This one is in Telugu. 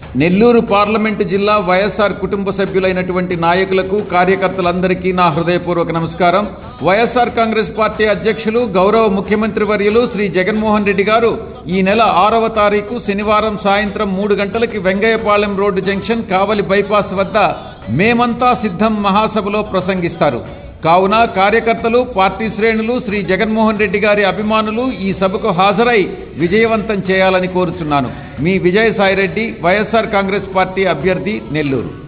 నెల్లూరు పార్లమెంటు జిల్లా వైఎస్ఆర్ కుటుంబ సభ్యులైనటువంటి నాయకులకు కార్యకర్తలందరికీ నా హృదయపూర్వక నమస్కారం. వైఎస్ఆర్ కాంగ్రెస్ పార్టీ అధ్యక్షులు గౌరవ ముఖ్యమంత్రి వర్యులు శ్రీ జగన్మోహన్ రెడ్డి గారు ఈ నెల 6వ తారీఖు శనివారం సాయంత్రం 3 గంటలకి Vengayyapalem road junction Kavali bypass వద్ద మేమంతా సిద్ధం మహాసభలో ప్రసంగిస్తారు. కావున కార్యకర్తలు, పార్టీ శ్రేణులు, శ్రీ జగన్మోహన్ రెడ్డి గారి అభిమానులు ఈ సభకు హాజరై విజయవంతం చేయాలని కోరుచున్నాను. మీ విజయసాయిరెడ్డి, వైఎస్ఆర్ కాంగ్రెస్ పార్టీ అభ్యర్థి, నెల్లూరు.